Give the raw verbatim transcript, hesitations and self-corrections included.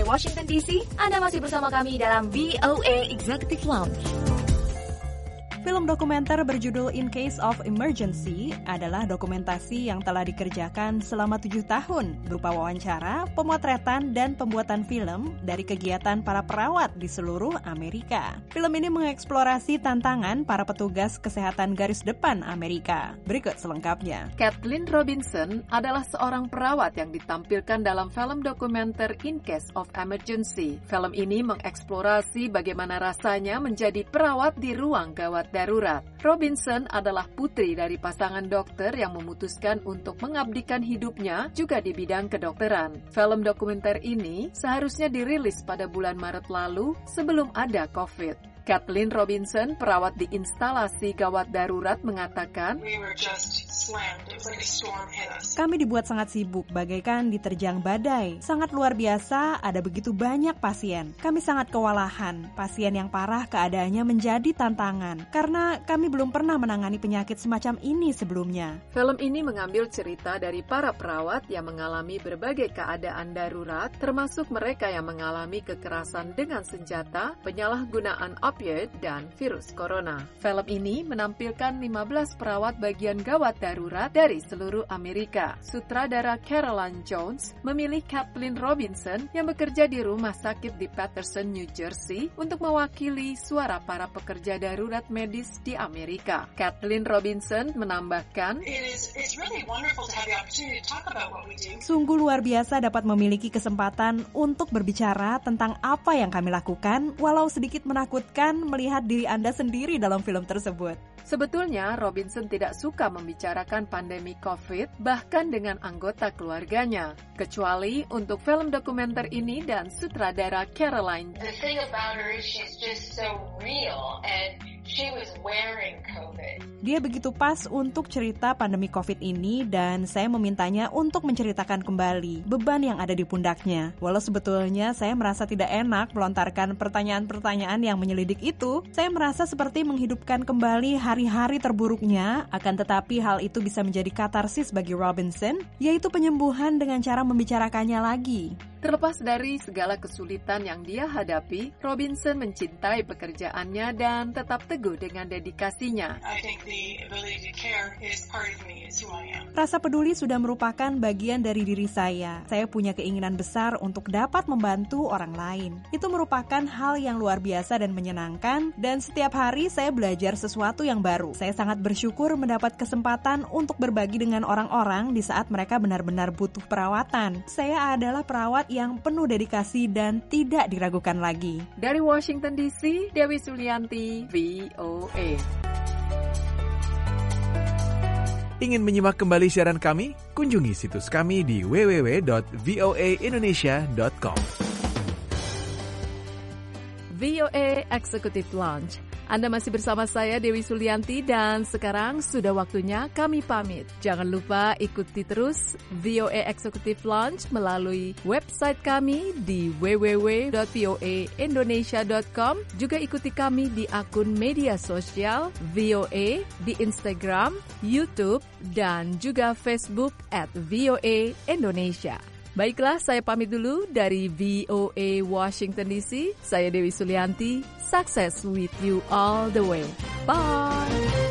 Washington D C. Anda masih bersama kami dalam V O A Executive Lounge. Film dokumenter berjudul In Case of Emergency adalah dokumentasi yang telah dikerjakan selama tujuh tahun berupa wawancara, pemotretan, dan pembuatan film dari kegiatan para perawat di seluruh Amerika. Film ini mengeksplorasi tantangan para petugas kesehatan garis depan Amerika. Berikut selengkapnya. Kathleen Robinson adalah seorang perawat yang ditampilkan dalam film dokumenter In Case of Emergency. Film ini mengeksplorasi bagaimana rasanya menjadi perawat di ruang gawat darurat. Robinson adalah putri dari pasangan dokter yang memutuskan untuk mengabdikan hidupnya juga di bidang kedokteran. Film dokumenter ini seharusnya dirilis pada bulan Maret lalu sebelum ada COVID. Kathleen Robinson, perawat di instalasi gawat darurat, mengatakan, We were just slammed. It was like a storm hit us. Kami dibuat sangat sibuk, bagaikan diterjang badai. Sangat luar biasa, ada begitu banyak pasien. Kami sangat kewalahan. Pasien yang parah keadaannya menjadi tantangan, karena kami belum pernah menangani penyakit semacam ini sebelumnya. Film ini mengambil cerita dari para perawat yang mengalami berbagai keadaan darurat, termasuk mereka yang mengalami kekerasan dengan senjata, penyalahgunaan opioid, dan virus corona. Film ini menampilkan lima belas perawat bagian gawat darurat dari seluruh Amerika. Sutradara Caroline Jones memilih Kathleen Robinson yang bekerja di rumah sakit di Paterson, New Jersey untuk mewakili suara para pekerja darurat medis di Amerika. Kathleen Robinson menambahkan, It is, it's really wonderful to have the opportunity to talk about what we do. Sungguh luar biasa dapat memiliki kesempatan untuk berbicara tentang apa yang kami lakukan, walau sedikit menakutkan melihat diri Anda sendiri dalam film tersebut. Sebetulnya, Robinson tidak suka membicarakan pandemi COVID, bahkan dengan anggota keluarganya, kecuali untuk film dokumenter ini dan sutradara Caroline. The thing about her is she's just so real, and she was wearing COVID. Dia begitu pas untuk cerita pandemi COVID ini, dan saya memintanya untuk menceritakan kembali beban yang ada di pundaknya. Walau sebetulnya saya merasa tidak enak melontarkan pertanyaan-pertanyaan yang menyelidik itu, saya merasa seperti menghidupkan kembali hari-hari terburuknya, akan tetapi hal itu bisa menjadi katarsis bagi Robinson, yaitu penyembuhan dengan cara membicarakannya lagi. Terlepas dari segala kesulitan yang dia hadapi, Robinson mencintai pekerjaannya dan tetap teguh dengan dedikasinya. I think the ability to care is part of me, is who I am. Rasa peduli sudah merupakan bagian dari diri saya. Saya punya keinginan besar untuk dapat membantu orang lain. Itu merupakan hal yang luar biasa dan menyenangkan, dan setiap hari saya belajar sesuatu yang baru. Saya sangat bersyukur mendapat kesempatan untuk berbagi dengan orang-orang di saat mereka benar-benar butuh perawatan. Saya adalah perawat yang penuh dedikasi dan tidak diragukan lagi. Dari Washington D C, Dewi Sulianti, V O A. Ingin menyimak kembali siaran kami? Kunjungi situs kami di w w w dot v o a indonesia dot com. V O A Executive Lounge. Anda masih bersama saya Dewi Sulianti dan sekarang sudah waktunya kami pamit. Jangan lupa ikuti terus V O A Executive Lounge melalui website kami di w w w dot v o a indonesia dot com. Juga ikuti kami di akun media sosial V O A di Instagram, YouTube, dan juga Facebook at V O A Indonesia. Baiklah, saya pamit dulu dari V O A Washington D C. Saya Dewi Sulianti. Success with you all the way. Bye!